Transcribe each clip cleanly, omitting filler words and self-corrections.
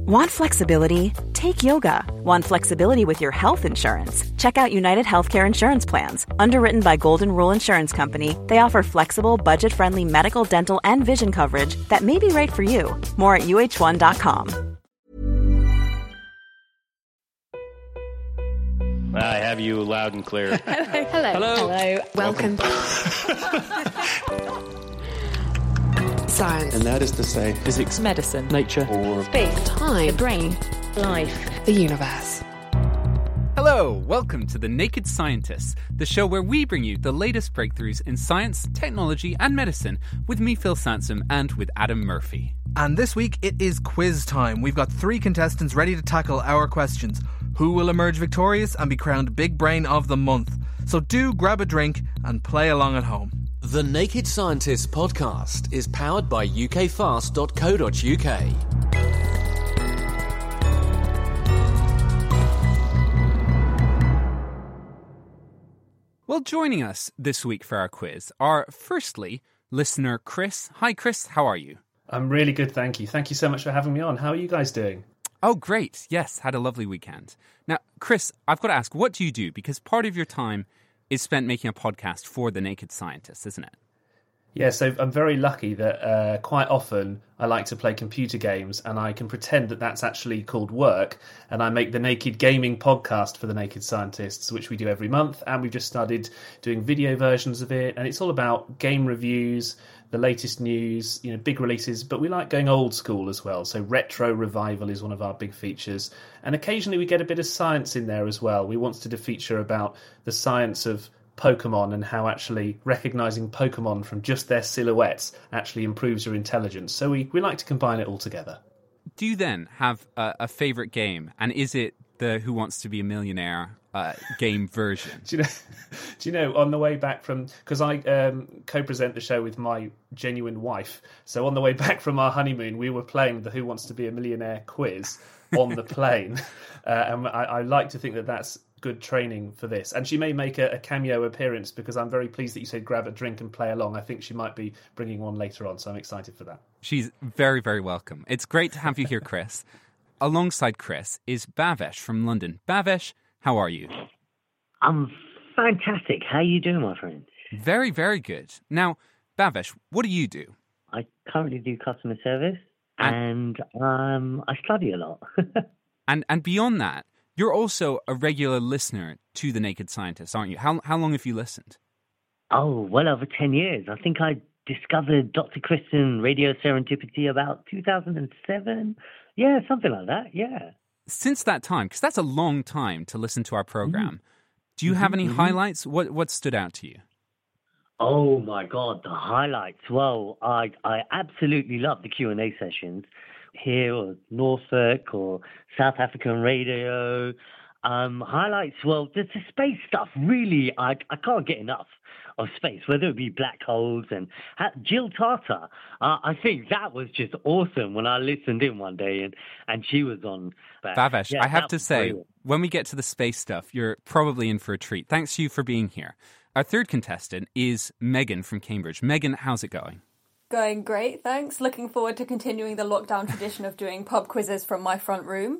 Want flexibility? Take yoga. Want flexibility with your health insurance? Check out United Healthcare Insurance Plans. Underwritten by Golden Rule Insurance Company, they offer flexible, budget-friendly medical, dental, and vision coverage that may be right for you. More at uh1.com. I have you loud and clear. Hello. Welcome. Science. And that is to say, physics, medicine, nature, or space, time, the brain, life, the universe. Hello, welcome to The Naked Scientists, the show where we bring you the latest breakthroughs in science, technology and medicine with me, Phil Sansom, and with Adam Murphy. And this week it is quiz time. We've got 3 contestants ready to tackle our questions. Who will emerge victorious and be crowned Big Brain of the Month? So do grab a drink and play along at home. The Naked Scientists podcast is powered by ukfast.co.uk. Well, joining us this week for our quiz are, firstly, listener Chris. Hi, Chris. How are you? I'm really good, thank you. Thank you so much for having me on. How are you guys doing? Oh, great. Yes, had a lovely weekend. Now, Chris, I've got to ask, what do you do? Because part of your time is spent making a podcast for The Naked Scientists, isn't it? Yeah, so I'm very lucky that quite often I like to play computer games and I can pretend that that's actually called work, and I make the Naked Gaming podcast for The Naked Scientists, which we do every month, and we've just started doing video versions of it, and it's all about game reviews, the latest news, big releases, but we like going old school as well. So retro revival is one of our big features. And occasionally we get a bit of science in there as well. We wanted to feature about the science of Pokemon and how actually recognising Pokemon from just their silhouettes actually improves your intelligence. So we like to combine it all together. Do you then have a favourite game? And is it the Who Wants to Be a Millionaire game version? Do you know, on the way back from... Because I co-present the show with my genuine wife. So on the way back from our honeymoon, we were playing the Who Wants to Be a Millionaire quiz on the plane. And I like to think that that's good training for this. And she may make a cameo appearance, because I'm very pleased that you said grab a drink and play along. I think she might be bringing one later on, so I'm excited for that. She's very, very welcome. It's great to have you here, Chris. Alongside Chris is Bhavesh from London. Bhavesh, how are you? I'm fantastic. How are you doing, my friend? Very, very good. Now, Bhavesh, what do you do? I currently do customer service, and I study a lot. and beyond that, you're also a regular listener to The Naked Scientists, aren't you? How long have you listened? Oh, well over 10 years. I think I discovered Dr. Kristen Radio Serendipity about 2007. Yeah, something like that, yeah. Since that time, because that's a long time to listen to our program, do you have any highlights? What stood out to you? Oh, my God, the highlights. Well, I absolutely love the Q&A sessions here, or Norfolk, or South African radio. Highlights, well, the space stuff, really, I can't get enough of space, whether it be black holes and Jill Tarter. I think that was just awesome when I listened in one day and she was on. Bhavesh, yeah, I have to say, brilliant. When we get to the space stuff, you're probably in for a treat. Thanks to you for being here. Our third contestant is Megan from Cambridge. Megan, how's it going? Going great, thanks. Looking forward to continuing the lockdown tradition of doing pub quizzes from my front room.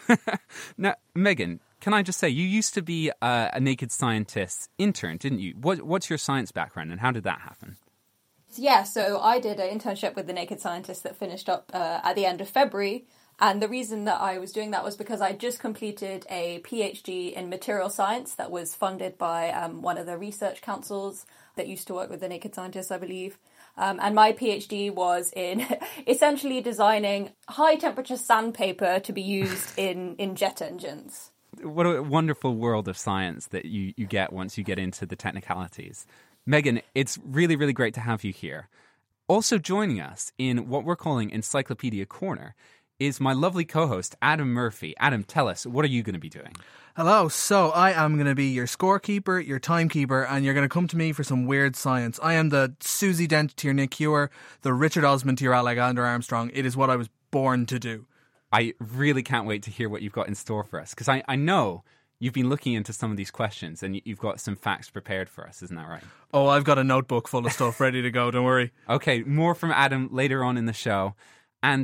Now, Megan, can I just say, you used to be a Naked Scientist intern, didn't you? What's your science background, and how did that happen? Yeah, so I did an internship with the Naked Scientist that finished up at the end of February. And the reason that I was doing that was because I just completed a PhD in material science that was funded by one of the research councils that used to work with the Naked Scientists, I believe. And my PhD was in essentially designing high-temperature sandpaper to be used in jet engines. What a wonderful world of science that you get once you get into the technicalities. Megan, it's really, really great to have you here. Also joining us in what we're calling Encyclopedia Corner is my lovely co-host, Adam Murphy. Adam, tell us, what are you going to be doing? Hello, so I am going to be your scorekeeper, your timekeeper, and you're going to come to me for some weird science. I am the Susie Dent to your Nick Hewer, the Richard Osman to your Alexander Armstrong. It is what I was born to do. I really can't wait to hear what you've got in store for us, because I know you've been looking into some of these questions and you've got some facts prepared for us, isn't that right? Oh, I've got a notebook full of stuff ready to go, don't worry. Okay, more from Adam later on in the show. And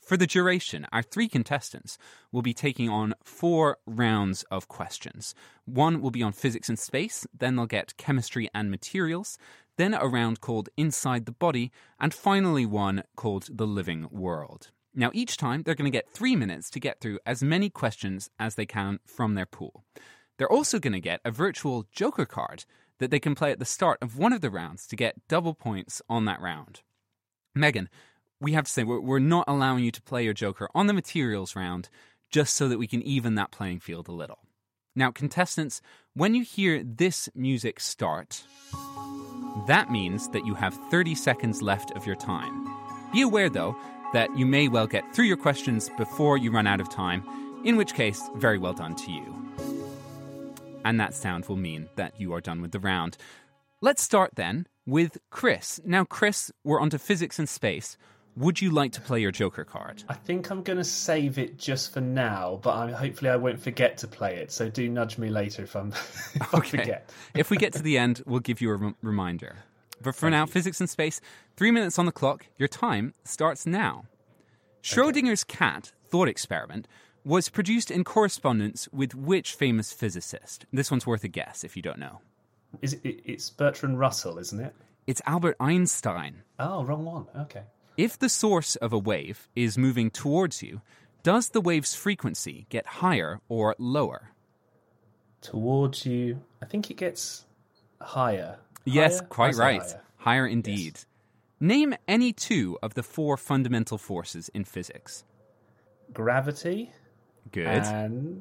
For the duration, our 3 contestants will be taking on 4 rounds of questions. One will be on physics and space, then they'll get chemistry and materials, then a round called Inside the Body, and finally one called The Living World. Now, each time, they're going to get 3 minutes to get through as many questions as they can from their pool. They're also going to get a virtual Joker card that they can play at the start of one of the rounds to get double points on that round. Megan, we have to say, we're not allowing you to play your Joker on the materials round just so that we can even that playing field a little. Now, contestants, when you hear this music start, that means that you have 30 seconds left of your time. Be aware, though, that you may well get through your questions before you run out of time, in which case, very well done to you. And that sound will mean that you are done with the round. Let's start then with Chris. Now, Chris, we're onto physics and space. Would you like to play your Joker card? I think I'm going to save it just for now, but hopefully I won't forget to play it, so do nudge me later if I forget. If we get to the end, we'll give you a reminder. But for now, physics and space, 3 minutes on the clock. Your time starts now. Schrodinger's cat thought experiment was produced in correspondence with which famous physicist? This one's worth a guess if you don't know. It's Bertrand Russell, isn't it? It's Albert Einstein. Oh, wrong one. Okay. If the source of a wave is moving towards you, does the wave's frequency get higher or lower? Towards you, I think it gets higher. Yes, higher? quite right. Higher indeed. Yes. Name any 2 of the 4 fundamental forces in physics. Gravity. Good. And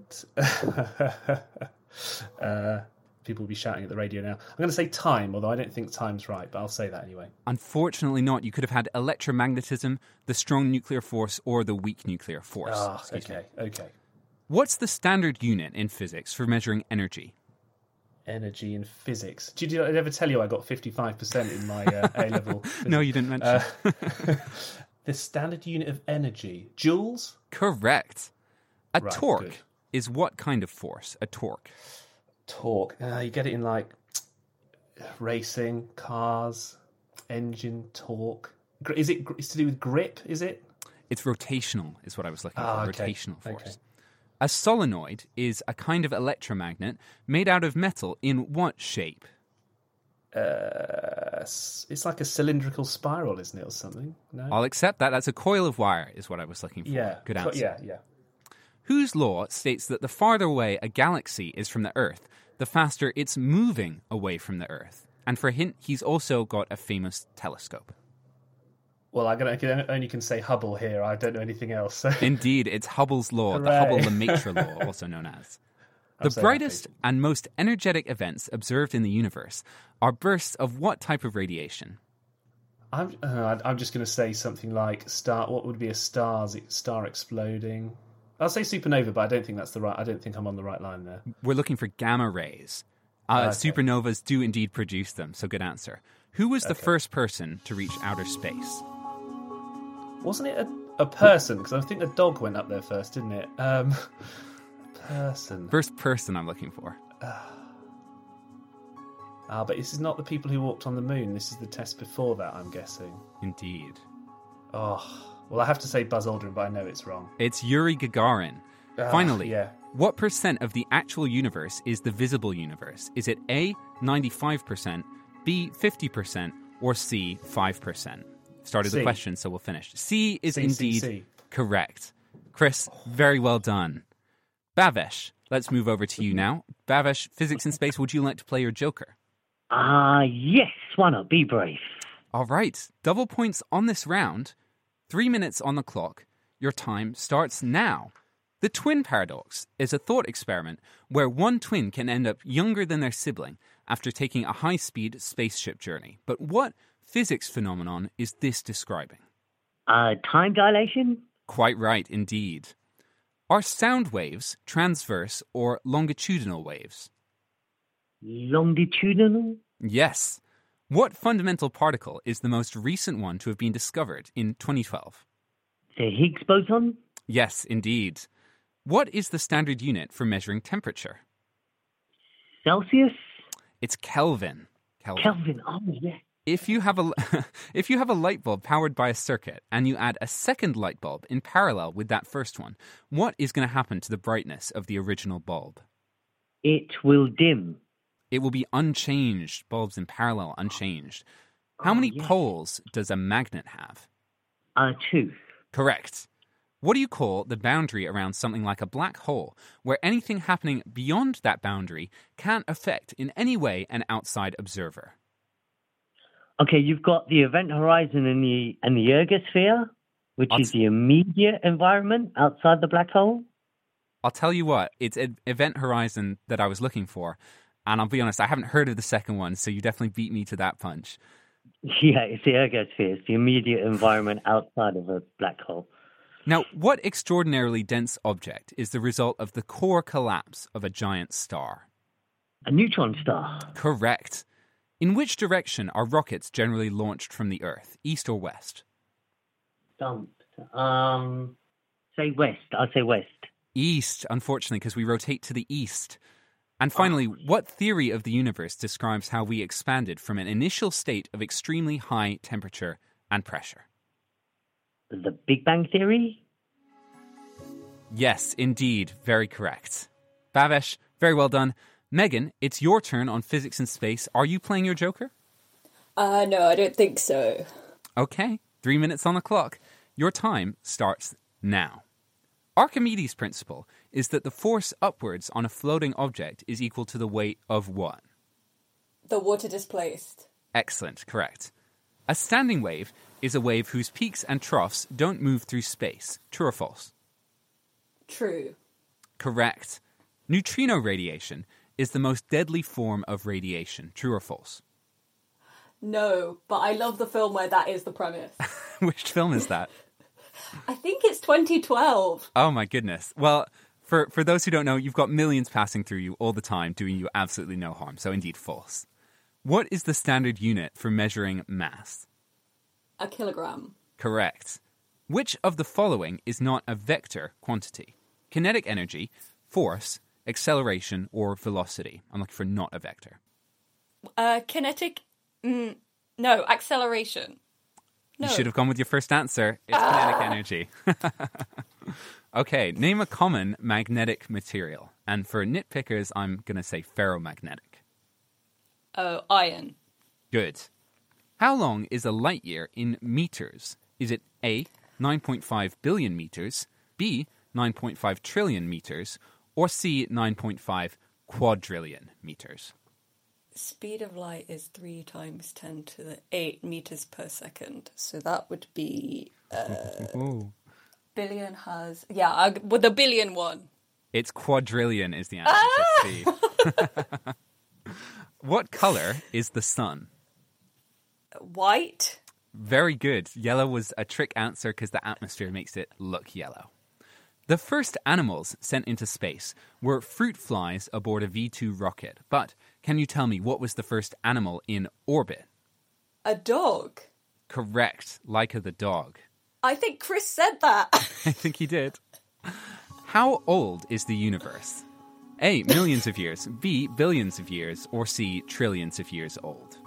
people will be shouting at the radio now. I'm going to say time, although I don't think time's right, but I'll say that anyway. Unfortunately not. You could have had electromagnetism, the strong nuclear force, or the weak nuclear force. Okay. What's the standard unit in physics for measuring energy? Energy in physics. Did I ever tell you I got 55% in my A-level physics? No, you didn't mention. The standard unit of energy. Joules? Correct. A Right, torque good. is what kind of force? A torque. Torque. You get it in like racing, cars, engine, torque. It's to do with grip, is it? It's rotational, is what I was looking for. Okay. Rotational force. Okay. A solenoid is a kind of electromagnet made out of metal in what shape? It's like a cylindrical spiral, isn't it, or something? No. I'll accept that. That's a coil of wire, is what I was looking for. Yeah. Good answer. Yeah. Whose law states that the farther away a galaxy is from the Earth, the faster it's moving away from the Earth? And for a hint, he's also got a famous telescope. Well, I only can say Hubble here. I don't know anything else. So. Indeed, it's Hubble's law, the Hooray. Hubble-Lemaitre law, also known as. The brightest and most energetic events observed in the universe are bursts of what type of radiation? I'm just going to say something like star. What would be a star exploding? I'll say supernova, but I don't think that's the right. I don't think I'm on the right line there. We're looking for gamma rays. Okay. Supernovas do indeed produce them, so good answer. Who was the first person to reach outer space? Wasn't it a person? Because I think a dog went up there first, didn't it? Person. First person I'm looking for. But this is not the people who walked on the moon. This is the test before that, I'm guessing. Indeed. Oh, well, I have to say Buzz Aldrin, but I know it's wrong. It's Yuri Gagarin. Finally, yeah. what percent of the actual universe is the visible universe? Is it A, 95%, B, 50%, or C, 5%? Started the C. question, so we'll finish. C is C, indeed C. correct. Chris, very well done. Bhavesh, let's move over to you now. Bhavesh, physics and space, would you like to play your Joker? Yes, why not? Be brave. All right, double points on this round. 3 minutes on the clock. Your time starts now. The twin paradox is a thought experiment where one twin can end up younger than their sibling after taking a high-speed spaceship journey. But what physics phenomenon is this describing? Time dilation? Quite right, indeed. Are sound waves transverse or longitudinal waves? Longitudinal? Yes. What fundamental particle is the most recent one to have been discovered in 2012? The Higgs boson? Yes, indeed. What is the standard unit for measuring temperature? Celsius? It's Kelvin. Kelvin, oh yeah. If you have a if you have a light bulb powered by a circuit and you add a second light bulb in parallel with that first one, what is going to happen to the brightness of the original bulb? It will dim. It will be unchanged. Bulbs in parallel, unchanged. How many poles does a magnet have? 2. Correct. What do you call the boundary around something like a black hole, where anything happening beyond that boundary can't affect in any way an outside observer? Okay, you've got the event horizon and the ergosphere, which is the immediate environment outside the black hole. I'll tell you what, it's an event horizon that I was looking for, and I'll be honest, I haven't heard of the second one, so you definitely beat me to that punch. Yeah, it's the ergosphere. It's the immediate environment outside of a black hole. Now, what extraordinarily dense object is the result of the core collapse of a giant star? A neutron star. Correct. In which direction are rockets generally launched from the Earth, east or west? Dumped. Say west. I'll say west. East, unfortunately, because we rotate to the east. And finally, what theory of the universe describes how we expanded from an initial state of extremely high temperature and pressure? The Big Bang Theory? Yes, indeed. Very correct. Bhavesh, very well done. Megan, it's your turn on physics and space. Are you playing your Joker? No, I don't think so. Okay, 3 minutes on the clock. Your time starts now. Archimedes' principle is that the force upwards on a floating object is equal to the weight of what? The water displaced. Excellent, correct. A standing wave is a wave whose peaks and troughs don't move through space. True or false? True. Correct. Neutrino radiation is the most deadly form of radiation. True or false? No, but I love the film where that is the premise. Which film is that? I think it's 2012. Oh my goodness. Well, for those who don't know, you've got millions passing through you all the time, doing you absolutely no harm. So indeed, false. What is the standard unit for measuring mass? A kilogram. Correct. Which of the following is not a vector quantity? Kinetic energy, force, acceleration, or velocity? I'm looking for not a vector. Kinetic... no, acceleration. No. You should have gone with your first answer. It's kinetic energy. Okay, name a common magnetic material. And for nitpickers, I'm going to say ferromagnetic. Oh, iron. Good. How long is a light year in meters? Is it A, 9.5 billion meters, B, 9.5 trillion meters, or C, 9.5 quadrillion meters? Speed of light is 3 times 10 to the 8 meters per second. So that would be... billion has... Yeah, with the billion one. It's quadrillion is the answer to C. What color is the sun? White. Very good. Yellow was a trick answer because the atmosphere makes it look yellow. The first animals sent into space were fruit flies aboard a V2 rocket. But can you tell me what was the first animal in orbit? A dog. Correct. Laika the dog. I think Chris said that. I think he did. How old is the universe? A, millions of years, B, billions of years, or C, trillions of years old?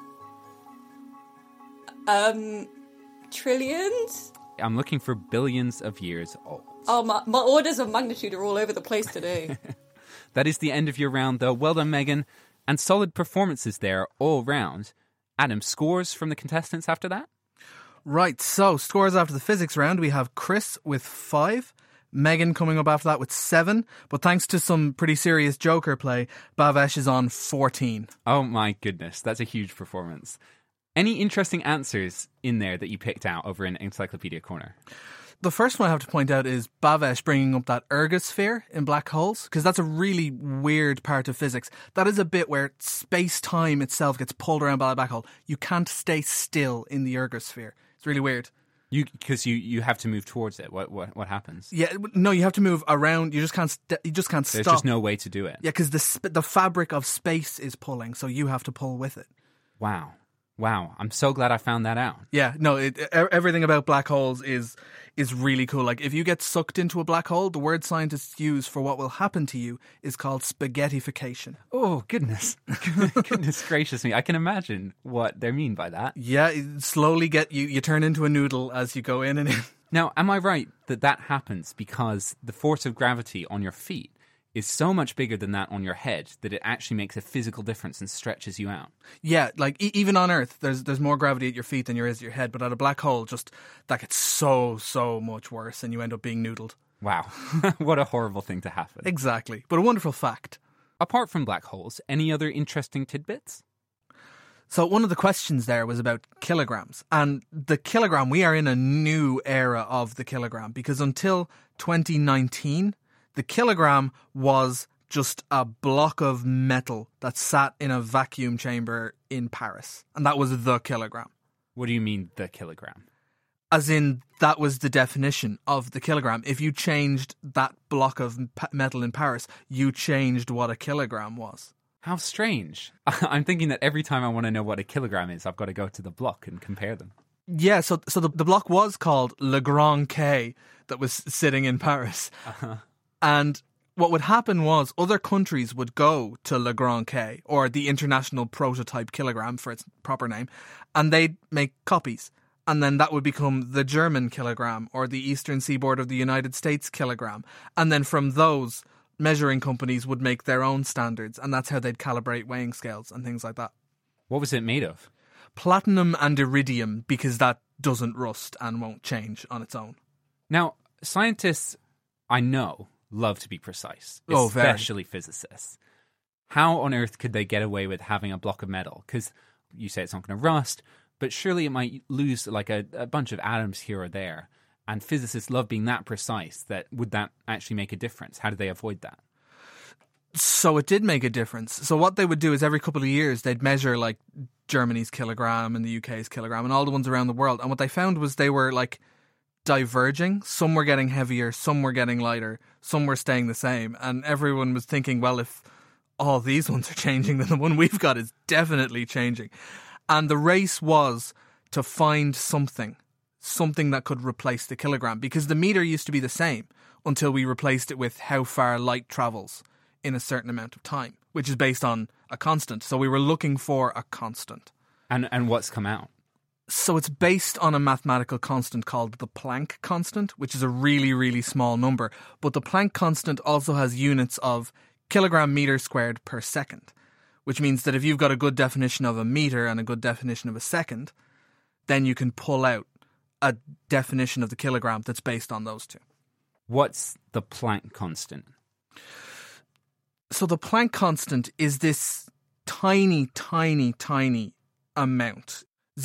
Trillions? I'm looking for billions of years old. Oh, my orders of magnitude are all over the place today. That is the end of your round, though. Well done, Megan. And solid performances there all round. Adam, scores from the contestants after that? Right, so scores after the physics round. We have Chris with 5. Megan coming up after that with 7. But thanks to some pretty serious Joker play, Bhavesh is on 14. Oh my goodness, that's a huge performance. Any interesting answers in there that you picked out over in Encyclopedia Corner? The first one I have to point out is Bhavesh bringing up that ergosphere in black holes, because that's a really weird part of physics. That is a bit where space-time itself gets pulled around by a black hole. You can't stay still in the ergosphere. It's really weird. Because you have to move towards it. What happens? Yeah, no, you have to move around. You just can't stop. There's just no way to do it. Yeah, because the fabric of space is pulling, so you have to pull with it. Wow. Wow, I'm so glad I found that out. Yeah, no, everything about black holes is really cool. Like, if you get sucked into a black hole, the word scientists use for what will happen to you is called spaghettification. Oh, goodness. Goodness gracious me. I can imagine what they mean by that. Yeah, slowly you turn into a noodle as you go in and in. Now, am I right that happens because the force of gravity on your feet is so much bigger than that on your head that it actually makes a physical difference and stretches you out? Yeah, like even on Earth, there's more gravity at your feet than there is at your head, but at a black hole, just that gets so much worse and you end up being noodled. Wow, what a horrible thing to happen. Exactly, but a wonderful fact. Apart from black holes, any other interesting tidbits? So one of the questions there was about kilograms. And the kilogram, we are in a new era of the kilogram, because until 2019, the kilogram was just a block of metal that sat in a vacuum chamber in Paris. And that was the kilogram. What do you mean, the kilogram? As in, that was the definition of the kilogram. If you changed that block of metal in Paris, you changed what a kilogram was. How strange. I'm thinking that every time I want to know what a kilogram is, I've got to go to the block and compare them. Yeah, so the block was called Le Grand Quai that was sitting in Paris. Uh-huh. And what would happen was other countries would go to Le Grand Quai, or the International Prototype Kilogram for its proper name, and they'd make copies. And then that would become the German kilogram, or the Eastern Seaboard of the United States kilogram. And then from those, measuring companies would make their own standards, and that's how they'd calibrate weighing scales and things like that. What was it made of? Platinum and iridium, because that doesn't rust and won't change on its own. Now, scientists, I know, love to be precise, especially physicists. How on earth could they get away with having a block of metal? Because you say it's not going to rust, but surely it might lose like a bunch of atoms here or there. And physicists love being that precise. Would that actually make a difference? How do they avoid that? So it did make a difference. So what they would do is every couple of years they'd measure like Germany's kilogram and the UK's kilogram and all the ones around the world. And what they found was they were like diverging. Some were getting heavier, some were getting lighter, some were staying the same. And everyone was thinking, well, if all these ones are changing, then the one we've got is definitely changing. And the race was to find something that could replace the kilogram, because the meter used to be the same until we replaced it with how far light travels in a certain amount of time, which is based on a constant. So we were looking for a constant. And what's come out? So it's based on a mathematical constant called the Planck constant, which is a really, really small number. But the Planck constant also has units of kilogram meter squared per second, which means that if you've got a good definition of a meter and a good definition of a second, then you can pull out a definition of the kilogram that's based on those two. What's the Planck constant? So the Planck constant is this tiny amount.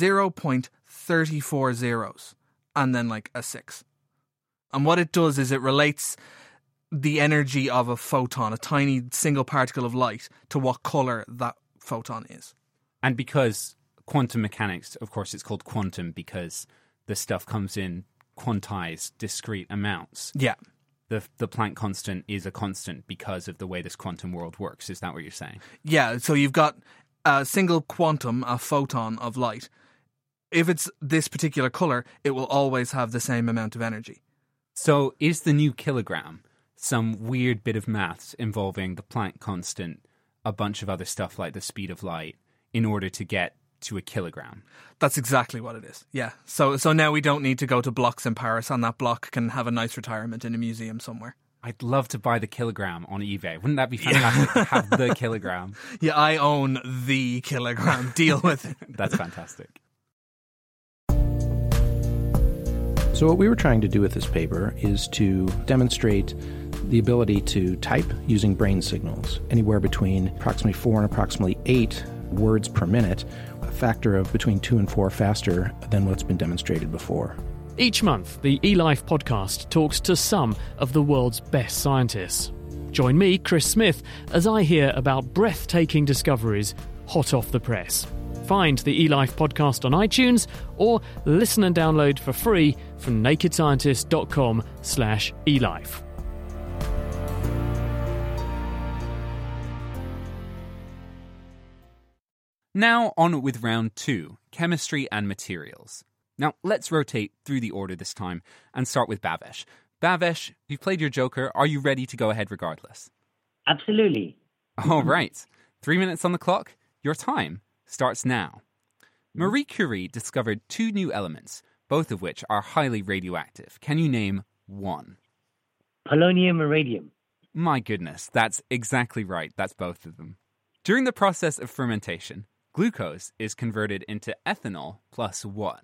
0.34 zeros and then like a 6. And what it does is it relates the energy of a photon, a tiny single particle of light, to what colour that photon is. And because quantum mechanics, of course, it's called quantum because the stuff comes in quantized, discrete amounts. Yeah. The Planck constant is a constant because of the way this quantum world works. Is that what you're saying? Yeah, so you've got a single quantum, a photon of light. If it's this particular colour, it will always have the same amount of energy. So is the new kilogram some weird bit of maths involving the Planck constant, a bunch of other stuff like the speed of light, in order to get to a kilogram? That's exactly what it is, yeah. So now we don't need to go to blocks in Paris, and that block can have a nice retirement in a museum somewhere. I'd love to buy the kilogram on eBay. Wouldn't that be fantastic to have the kilogram? Yeah, I own the kilogram. Deal with it. That's fantastic. So what we were trying to do with this paper is to demonstrate the ability to type using brain signals, anywhere between approximately 4 and approximately 8 words per minute, a factor of between 2 and 4 faster than what's been demonstrated before. Each month, the eLife podcast talks to some of the world's best scientists. Join me, Chris Smith, as I hear about breathtaking discoveries hot off the press. Find the eLife podcast on iTunes or listen and download for free from nakedscientist.com/elife. Now on with round 2, chemistry and materials. Now let's rotate through the order this time and start with Bhavesh. Bhavesh, you've played your Joker. Are you ready to go ahead regardless? Absolutely. All right. 3 minutes on the clock. Your time starts now. Marie Curie discovered 2 new elements, both of which are highly radioactive. Can you name one? Polonium and radium. My goodness, that's exactly right. That's both of them. During the process of fermentation, glucose is converted into ethanol plus what?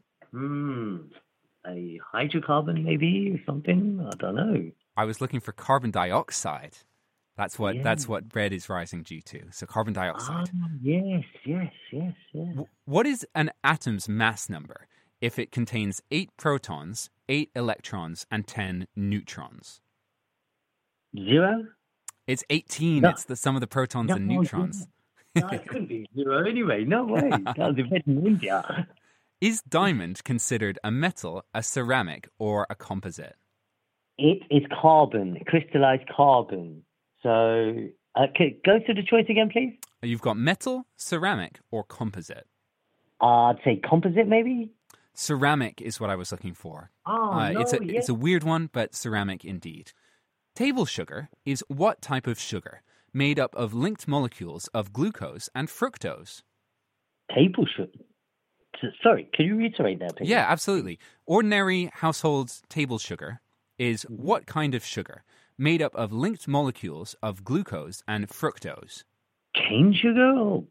A hydrocarbon maybe or something? I don't know. I was looking for carbon dioxide. That's what red is rising due to. So carbon dioxide. Yes. What is an atom's mass number if it contains 8 protons, 8 electrons, and 10 neutrons? 0? It's 18. No. It's the sum of the protons and neutrons. No, it couldn't be 0 anyway. No way. That was invented in India. Is diamond considered a metal, a ceramic, or a composite? It is carbon, crystallized carbon. So, go through the choice again, please. You've got metal, ceramic, or composite. I'd say composite, maybe? Ceramic is what I was looking for. It's It's a weird one, but ceramic indeed. Table sugar is what type of sugar? Made up of linked molecules of glucose and fructose. Table sugar? Sorry, can you reiterate that, please? Yeah, absolutely. Ordinary household table sugar is what kind of sugar? Made up of linked molecules of glucose and fructose. Cane sugar? Oh,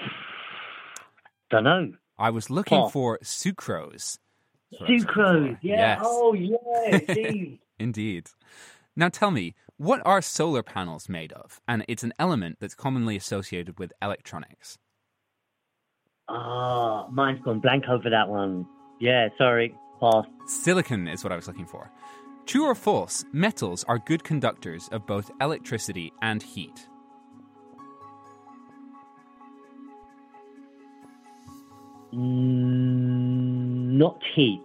don't know. I was looking for sucrose. Sucrose, yeah. Yes. Oh, yeah, geez. Indeed. Now tell me, what are solar panels made of? And it's an element that's commonly associated with electronics. Mine's gone blank over that one. Yeah, sorry. Pass. Silicon is what I was looking for. True or false, metals are good conductors of both electricity and heat. Not heat.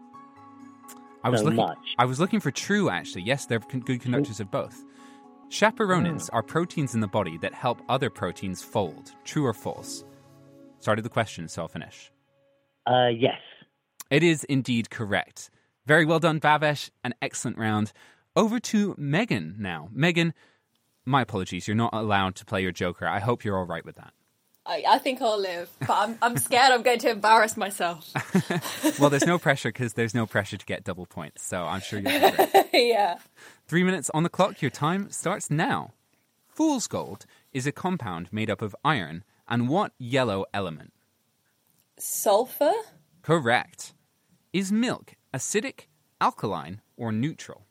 I was much. looking for true, actually. Yes, they're good conductors of both. Chaperonins are proteins in the body that help other proteins fold. True or false? Started the question, so I'll finish. Yes. It is indeed correct. Very well done, Bhavesh. An excellent round. Over to Megan now. Megan, my apologies. You're not allowed to play your Joker. I hope you're all right with that. I think I'll live, but I'm scared I'm going to embarrass myself. Well, there's no pressure because there's no pressure to get double points, so I'm sure you'll be great. Yeah. 3 minutes on the clock. Your time starts now. Fool's gold is a compound made up of iron and what yellow element? Sulfur? Correct. Is milk acidic, alkaline, or neutral?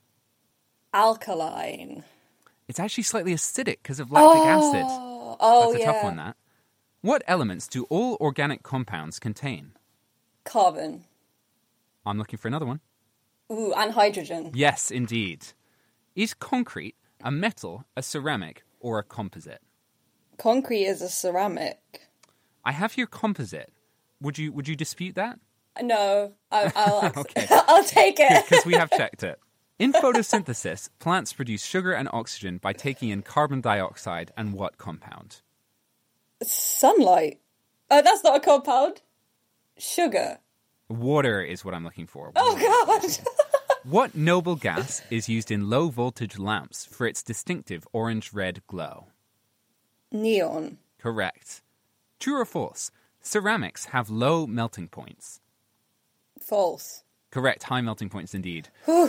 Alkaline. It's actually slightly acidic because of lactic acid. Oh, That's a tough one, that. What elements do all organic compounds contain? Carbon. I'm looking for another one. Ooh, and hydrogen. Yes, indeed. Is concrete a metal, a ceramic, or a composite? Concrete is a ceramic. I have here composite. Would you dispute that? No, I'll Okay. I'll take it. Because we have checked it. In photosynthesis, plants produce sugar and oxygen by taking in carbon dioxide and what compound? Sunlight. Oh, that's not a compound. Sugar. Water is what I'm looking for. Oh, God. What noble gas is used in low-voltage lamps for its distinctive orange-red glow? Neon. Correct. True or false? Ceramics have low melting points. False. Correct. High melting points indeed.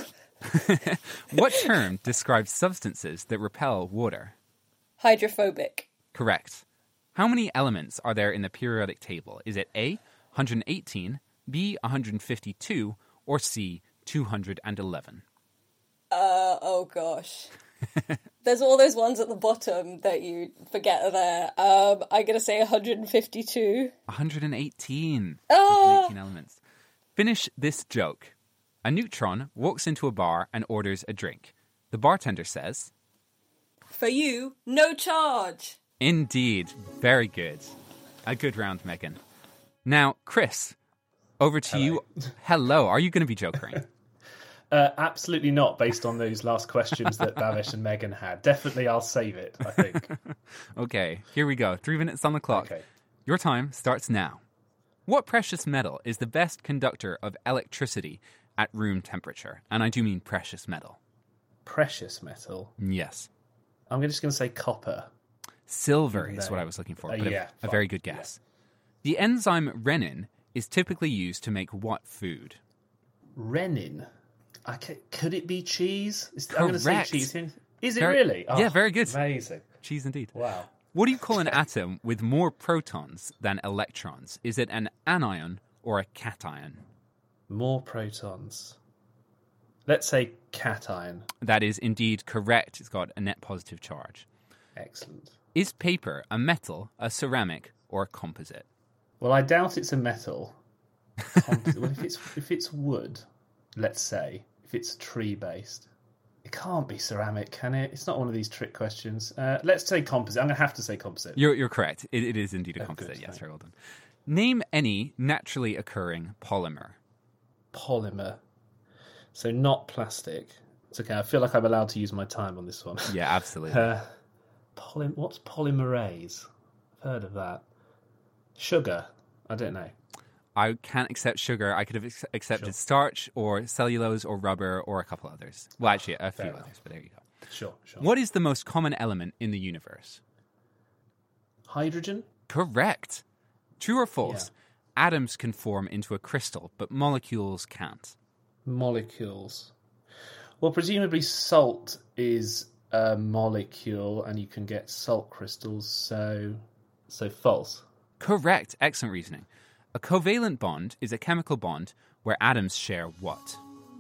What term describes substances that repel water? Hydrophobic. Correct. How many elements are there in the periodic table? Is it A, 118, B, 152, or C, 211? Oh gosh. There's all those ones at the bottom that you forget are there. I'm going to say 152. 118. Oh! 118 elements. Finish this joke. A neutron walks into a bar and orders a drink. The bartender says, "For you, no charge." Indeed. Very good. A good round, Megan. Now, Chris, over to you. Hello. Are you going to be jokering? Absolutely not, based on those last questions that Bhavesh and Megan had. Definitely I'll save it, I think. Okay, here we go. 3 minutes on the clock. Okay. Your time starts now. What precious metal is the best conductor of electricity at room temperature? And I do mean precious metal. Precious metal? Yes. I'm just going to say copper. Silver is what I was looking for, but a very good guess. Yeah. The enzyme renin is typically used to make what food? Renin? Could it be cheese? Correct. I'm going to say cheese. Is it really? Yeah, very good. Amazing. Cheese indeed. Wow. What do you call an atom with more protons than electrons? Is it an anion or a cation? More protons. Let's say cation. That is indeed correct. It's got a net positive charge. Excellent. Is paper a metal, a ceramic, or a composite? Well, I doubt it's a metal. Well, if it's wood, let's say, if it's tree-based, it can't be ceramic, can it? It's not one of these trick questions. Let's say composite. I'm going to have to say composite. You're correct. It is indeed a composite. Yes, very well done. Name any naturally occurring polymer. Polymer. So not plastic. It's okay. I feel like I'm allowed to use my time on this one. Yeah, absolutely. What's polymerase? I've heard of that. Sugar. I don't know. I can't accept sugar. I could have accepted starch or cellulose or rubber or a couple others. Well, actually, a few others, but there you go. Sure. What is the most common element in the universe? Hydrogen? Correct. True or false? Yeah. Atoms can form into a crystal, but molecules can't. Molecules. Well, presumably salt is a molecule, and you can get salt crystals, so false. Correct. Excellent reasoning. A covalent bond is a chemical bond where atoms share what?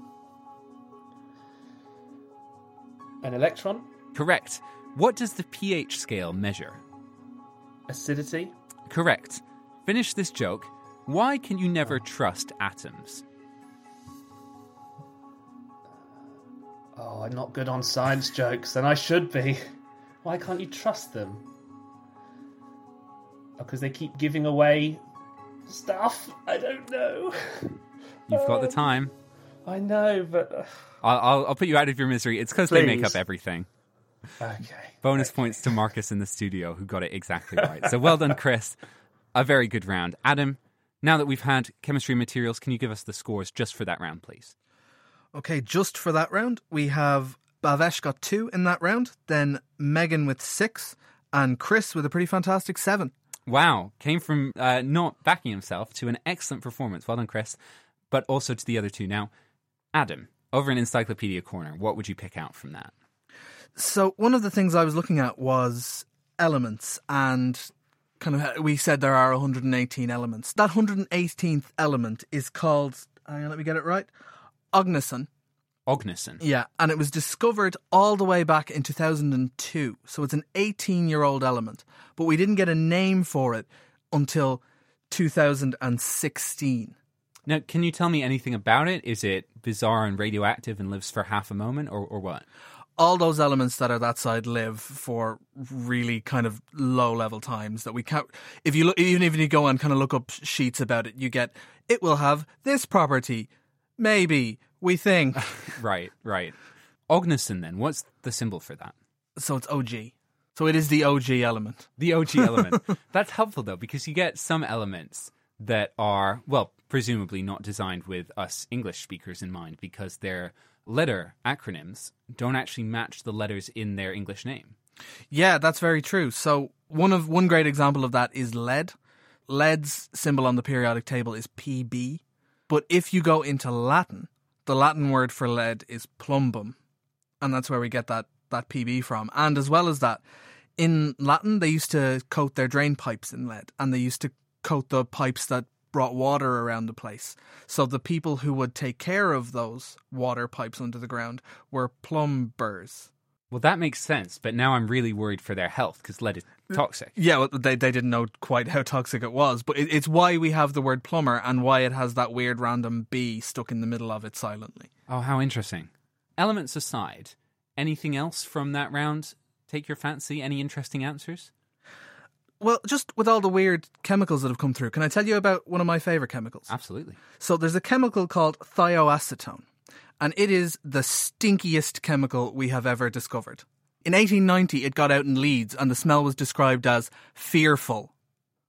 An electron? Correct. What does the pH scale measure? Acidity? Correct. Finish this joke. Why can you never trust atoms? Oh, I'm not good on science jokes, and I should be. Why can't you trust them? Because they keep giving away stuff. I don't know. You've got the time. I know, but I'll put you out of your misery. It's because they make up everything. Okay. Bonus points to Marcus in the studio, who got it exactly right. So well done, Chris. A very good round. Adam, now that we've had chemistry materials, can you give us the scores just for that round, please? Okay, just for that round, we have Bhavesh got 2 in that round, then Megan with 6, and Chris with a pretty fantastic 7. Wow. Came from not backing himself to an excellent performance. Well done, Chris. But also to the other two. Now, Adam, over in Encyclopedia Corner, what would you pick out from that? So one of the things I was looking at was elements, and kind of we said there are 118 elements. That 118th element is called, hang on, let me get it right, Ognison. Ognison. Yeah, and it was discovered all the way back in 2002. So it's an 18-year-old element. But we didn't get a name for it until 2016. Now, can you tell me anything about it? Is it bizarre and radioactive and lives for half a moment, or what? All those elements that are that side live for really kind of low-level times that we can't... If you look, even if you go and kind of look up sheets about it, you get, it will have this property. Maybe. We think. Right. Ognison, then. What's the symbol for that? So it's OG. So it is the OG element. The OG element. That's helpful, though, because you get some elements that are, well, presumably not designed with us English speakers in mind, because their letter acronyms don't actually match the letters in their English name. Yeah, that's very true. So one great example of that is lead. Lead's symbol on the periodic table is Pb. But if you go into Latin, the Latin word for lead is plumbum, and that's where we get that PB from. And as well as that, in Latin, they used to coat their drain pipes in lead, and they used to coat the pipes that brought water around the place. So the people who would take care of those water pipes under the ground were plumbers. Well, that makes sense, but now I'm really worried for their health, because lead is toxic. Yeah, well, they didn't know quite how toxic it was, but it's why we have the word plumber and why it has that weird random B stuck in the middle of it silently. Oh, how interesting. Elements aside, anything else from that round take your fancy? Any interesting answers? Well, just with all the weird chemicals that have come through, can I tell you about one of my favourite chemicals? Absolutely. So there's a chemical called thioacetone, and it is the stinkiest chemical we have ever discovered. In 1890, it got out in Leeds, and the smell was described as fearful.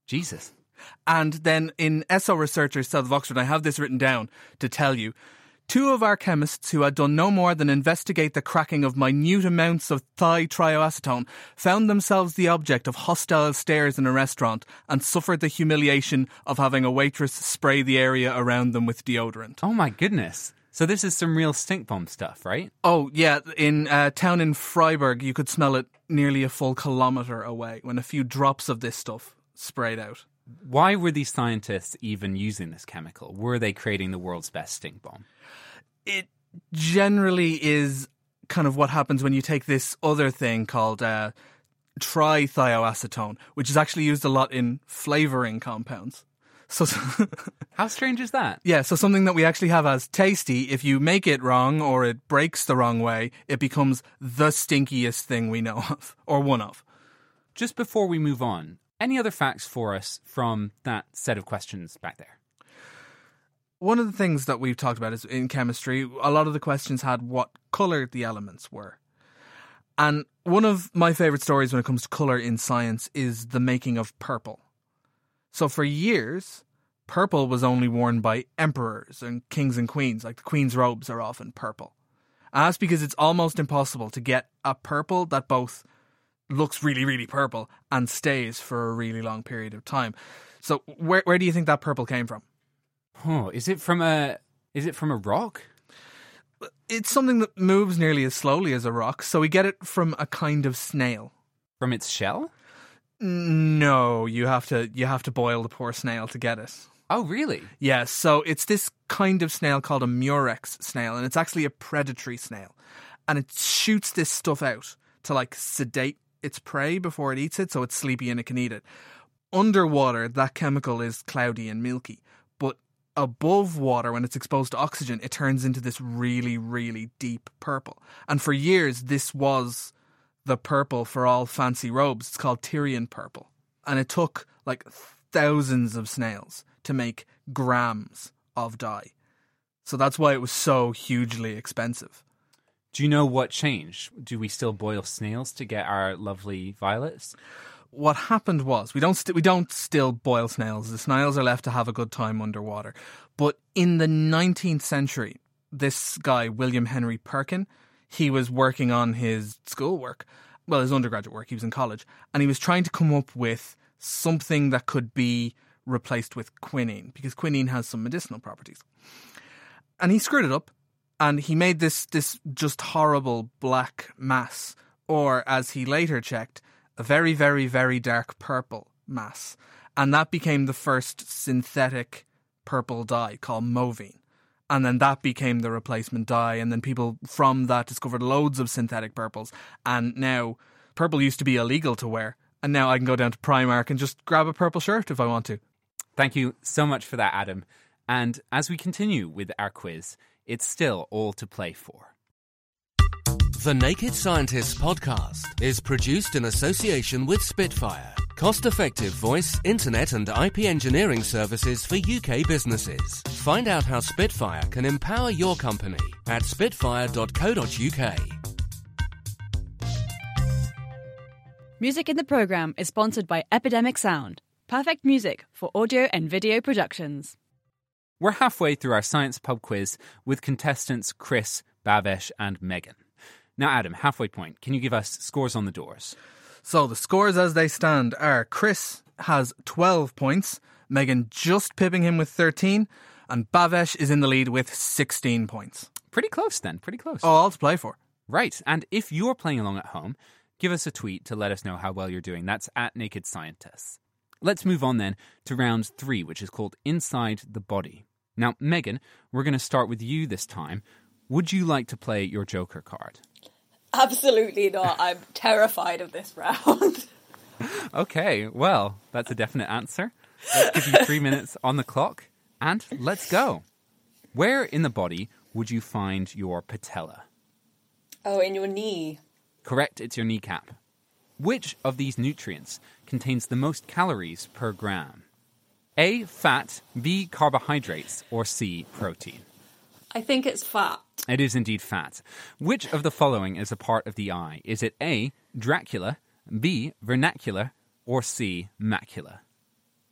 Jesus. And then in Esso Researchers South of Oxford, I have this written down to tell you, 2 of our chemists who had done no more than investigate the cracking of minute amounts of thitrioacetone found themselves the object of hostile stares in a restaurant and suffered the humiliation of having a waitress spray the area around them with deodorant. Oh my goodness. So this is some real stink bomb stuff, right? Oh, yeah. In a town in Freiburg, you could smell it nearly a full kilometre away when a few drops of this stuff sprayed out. Why were these scientists even using this chemical? Were they creating the world's best stink bomb? It generally is kind of what happens when you take this other thing called trithioacetone, which is actually used a lot in flavouring compounds. So how strange is that? Yeah, so something that we actually have as tasty, if you make it wrong or it breaks the wrong way, it becomes the stinkiest thing we know of, or one of. Just before we move on, any other facts for us from that set of questions back there? One of the things that we've talked about is in chemistry, a lot of the questions had what colour the elements were. And one of my favourite stories when it comes to colour in science is the making of purple. So for years, purple was only worn by emperors and kings and queens, like the queen's robes are often purple. And that's because it's almost impossible to get a purple that both looks really, really purple and stays for a really long period of time. So where do you think that purple came from? Oh, is it from a rock? It's something that moves nearly as slowly as a rock, so we get it from a kind of snail. From its shell? No, you have to boil the poor snail to get it. Oh, really? Yeah, so it's this kind of snail called a murex snail, and it's actually a predatory snail. And it shoots this stuff out to like sedate its prey before it eats it, so it's sleepy and it can eat it. Underwater, that chemical is cloudy and milky, but above water, when it's exposed to oxygen, it turns into this really, really deep purple. And for years, this was the purple for all fancy robes. It's called Tyrian purple. And it took like thousands of snails to make grams of dye. So that's why it was so hugely expensive. Do you know what changed? Do we still boil snails to get our lovely violets? What happened was, we don't still boil snails. The snails are left to have a good time underwater. But in the 19th century, this guy, William Henry Perkin, he was working on his schoolwork, well, his undergraduate work, he was in college, and he was trying to come up with something that could be replaced with quinine, because quinine has some medicinal properties. And he screwed it up, and he made this just horrible black mass, or as he later checked, a very, very, very dark purple mass. And that became the first synthetic purple dye called Movine. And then that became the replacement dye. And then people from that discovered loads of synthetic purples. And now purple used to be illegal to wear. And now I can go down to Primark and just grab a purple shirt if I want to. Thank you so much for that, Adam. And as we continue with our quiz, it's still all to play for. The Naked Scientists podcast is produced in association with Spitfire, cost-effective voice, internet and IP engineering services for UK businesses. Find out how Spitfire can empower your company at spitfire.co.uk. Music in the programme is sponsored by Epidemic Sound. Perfect music for audio and video productions. We're halfway through our science pub quiz with contestants Chris, Bhavesh and Megan. Now, Adam, halfway point, can you give us scores on the doors? So the scores as they stand are Chris has 12 points, Megan just pipping him with 13, and Bhavesh is in the lead with 16 points. Pretty close then, pretty close. Oh, all to play for. Right, and if you're playing along at home, give us a tweet to let us know how well you're doing. That's at Naked Scientists. Let's move on then to round 3, which is called Inside the Body. Now, Megan, we're going to start with you this time. Would you like to play your Joker card? Absolutely not. I'm terrified of this round. Okay, well, that's a definite answer. Let's give you 3 minutes on the clock, and let's go. Where in the body would you find your patella? Oh, in your knee. Correct, it's your kneecap. Which of these nutrients contains the most calories per gram? A, fat, B, carbohydrates, or C, protein? I think it's fat. It is indeed fat. Which of the following is a part of the eye? Is it A, Dracula, B, vernacular, or C, macula?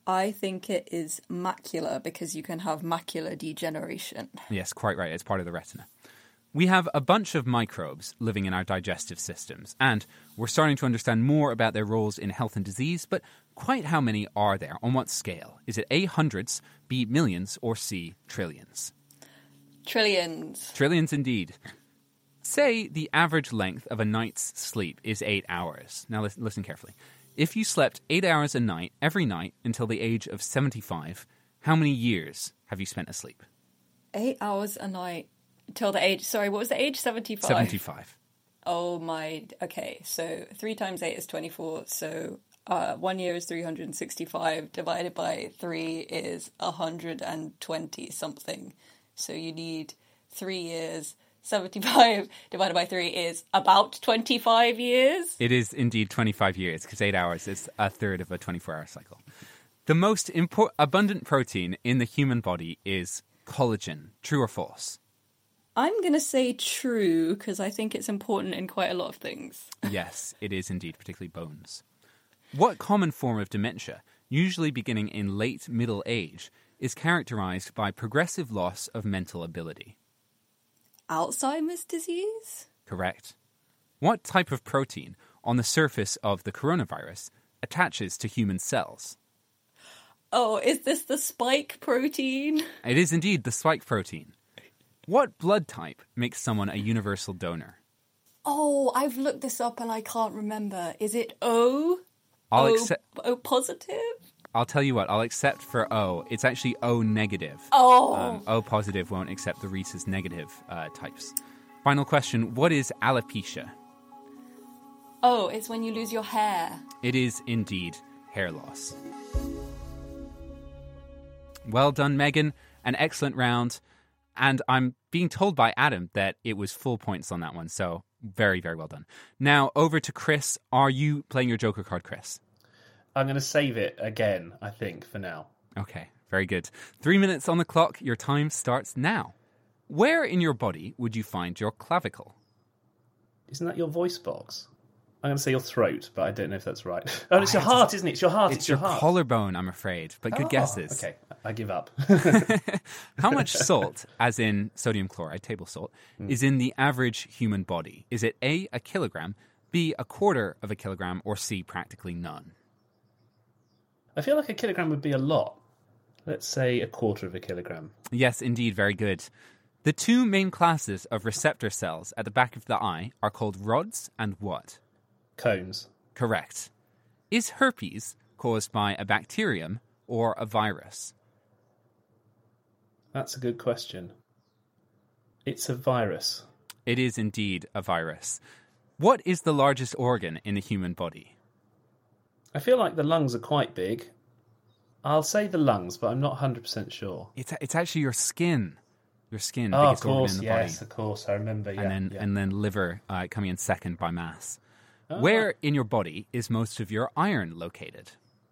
I think it is macula because you can have macular degeneration. Yes, quite right. It's part of the retina. We have a bunch of microbes living in our digestive systems, and we're starting to understand more about their roles in health and disease, but quite how many are there? On what scale? Is it A, hundreds, B, millions, or C, trillions? Trillions. Trillions indeed. Say the average length of a night's sleep is 8 hours. Now listen carefully. If you slept 8 hours a night, every night, until the age of 75, how many years have you spent asleep? 8 hours a night till the age... Sorry, what was the age? 75? 75. Oh my... Okay, so 3 times 8 is 24, so 1 year is 365, divided by 3 is 120-something. So you need 3 years... 75 divided by 3 is about 25 years. It is indeed 25 years, because 8 hours is a third of a 24-hour cycle. The most abundant protein in the human body is collagen. True or false? I'm going to say true, because I think it's important in quite a lot of things. Yes, it is indeed, particularly bones. What common form of dementia, usually beginning in late middle age, is characterized by progressive loss of mental ability? Alzheimer's disease? Correct. What type of protein on the surface of the coronavirus attaches to human cells? Oh, is this the spike protein? It is indeed the spike protein. What blood type makes someone a universal donor? Oh, I've looked this up and I can't remember. Is it O? O positive? I'll tell you what, I'll accept for O. It's actually O negative. Oh. O positive won't accept the rhesus negative types. Final question, what is alopecia? Oh, it's when you lose your hair. It is indeed hair loss. Well done, Megan. An excellent round. And I'm being told by Adam that it was full points on that one. So very, very well done. Now over to Chris. Are you playing your Joker card, Chris? I'm going to save it again, I think, for now. Okay, very good. 3 minutes on the clock. Your time starts now. Where in your body would you find your clavicle? Isn't that your voice box? I'm going to say your throat, but I don't know if that's right. Oh, it's your heart, isn't it? It's your heart. It's your heart. Collarbone, I'm afraid. But good guesses. Okay, I give up. How much salt, as in sodium chloride, table salt, is in the average human body? Is it A, a kilogram, B, a quarter of a kilogram, or C, practically none? I feel like a kilogram would be a lot. Let's say a quarter of a kilogram. Yes, indeed, very good. The two main classes of receptor cells at the back of the eye are called rods and what? Cones. Correct. Is herpes caused by a bacterium or a virus? That's a good question. It's a virus. It is indeed a virus. What is the largest organ in the human body? I feel like the lungs are quite big. I'll say the lungs, but I'm not 100% sure. It's actually your skin. Your skin, oh, biggest organ in the body. Yes, of course, I remember. Yeah, and then liver coming in second by mass. Oh. Where in your body is most of your iron located?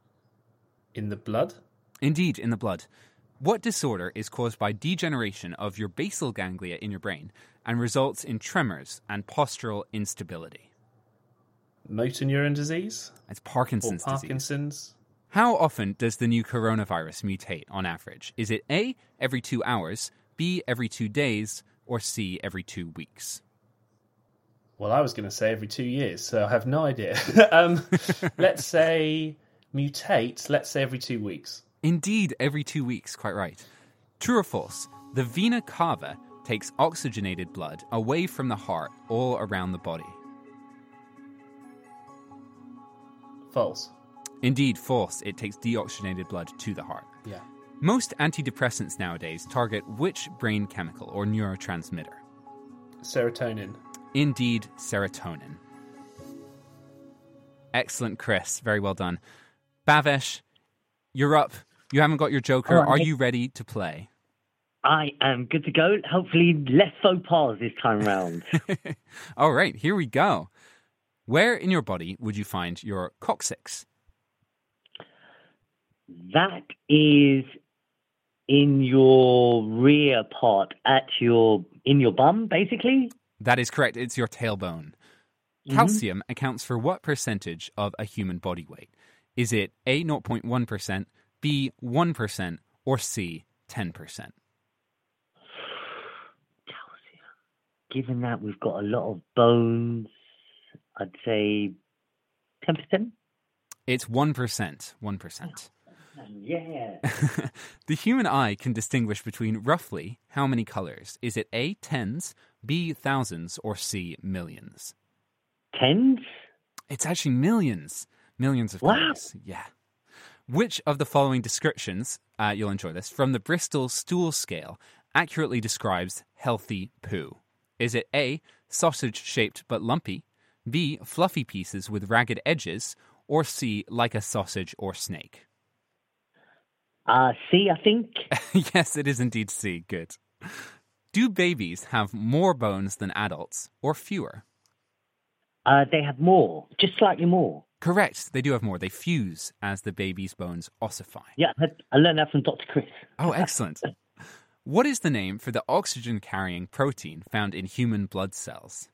In the blood? Indeed, in the blood. What disorder is caused by degeneration of your basal ganglia in your brain and results in tremors and postural instability? Motor neuron disease? It's Parkinson's disease. Parkinson's. How often does the new coronavirus mutate on average? Is it A, every 2 hours, B, every 2 days, or C, every 2 weeks? Well, I was going to say every 2 years, so I have no idea. Let's say mutate, let's say every 2 weeks. Indeed, every 2 weeks, quite right. True or false? The vena cava takes oxygenated blood away from the heart all around the body. False. Indeed, false. It takes deoxygenated blood to the heart. Yeah. Most antidepressants nowadays target which brain chemical or neurotransmitter? Serotonin. Indeed, serotonin. Excellent, Chris. Very well done. Bhavesh, you're up. You haven't got your Joker. Right. Are you ready to play? I am good to go. Hopefully less faux pas this time round. All right, here we go. Where in your body would you find your coccyx? That is in your rear part, in your bum, basically. That is correct. It's your tailbone. Mm-hmm. Calcium accounts for what percentage of a human body weight? Is it A, 0.1%, B, 1%, or C, 10%? Given that we've got a lot of bones, I'd say 10%. It's 1%. 1%. Yeah. The human eye can distinguish between roughly how many colors? Is it A, tens, B, thousands, or C, millions? Tens? It's actually millions. Millions of colors. Yeah. Which of the following descriptions, you'll enjoy this, from the Bristol Stool Scale accurately describes healthy poo? Is it A, sausage-shaped but lumpy, B, fluffy pieces with ragged edges, or C, like a sausage or snake? C, I think. Yes, it is indeed C. Good. Do babies have more bones than adults, or fewer? They have more, just slightly more. Correct. They do have more. They fuse as the baby's bones ossify. Yeah, I learned that from Dr. Chris. Oh, excellent. What is the name for the oxygen-carrying protein found in human blood cells?